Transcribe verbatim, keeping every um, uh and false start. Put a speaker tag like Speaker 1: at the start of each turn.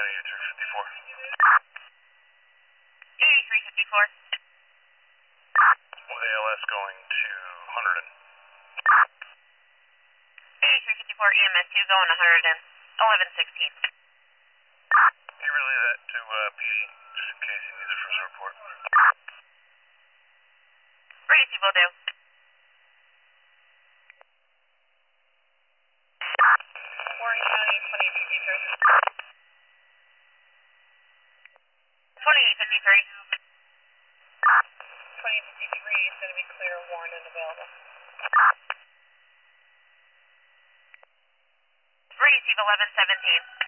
Speaker 1: eighty-three fifty-four.
Speaker 2: eighty-three fifty-four.
Speaker 1: With A L S going to one hundred.
Speaker 2: eighty-three fifty-four E M S two going one hundred eleven sixteen.
Speaker 1: Can you relay that to uh, P D, just in case he needs it for his report?
Speaker 2: Racy will do.
Speaker 3: Warren County, twenty-eight fifty-three.
Speaker 2: twenty-eight fifty-three.
Speaker 3: twenty-eight fifty-three is going to be clear, warned, and available.
Speaker 2: Receive eleven seventeen.